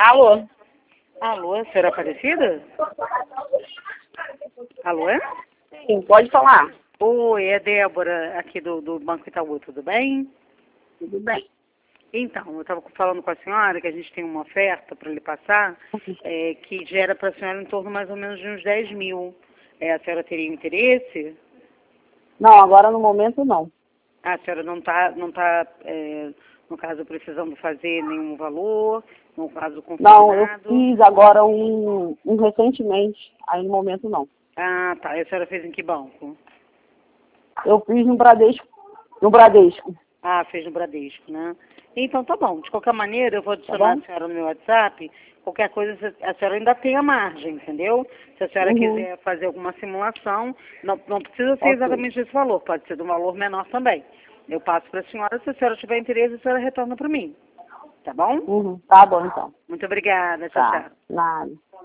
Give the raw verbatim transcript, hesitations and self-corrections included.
Alô? Alô, a senhora Aparecida? Alô? Sim, pode falar. Oi, é Débora, aqui do, do Banco Itaú, tudo bem? Tudo bem. Então, eu estava falando com a senhora que a gente tem uma oferta para lhe passar, é, que gera para a senhora em torno mais ou menos de uns dez mil. É, a senhora teria interesse? Não, agora no momento não. A senhora não está, não tá, é, no caso, precisando fazer nenhum valor, no caso, Não, eu consignado? fiz agora um, um recentemente, aí no momento não. Ah, tá. E a senhora fez em que banco? Eu fiz no Bradesco. No Bradesco. Ah, fez no Bradesco, né? Então tá bom. De qualquer maneira, eu vou Tá adicionar bom? a senhora no meu WhatsApp. Qualquer coisa, a senhora ainda tem a margem, entendeu? Se a senhora Uhum. quiser fazer alguma simulação, não, não precisa ser Ok. exatamente esse valor, pode ser de um valor menor também. Eu passo para a senhora, se a senhora tiver interesse, a senhora retorna para mim. Tá bom? Uhum. Tá bom então. Muito obrigada. Tchau, Tá. tchau. Nada.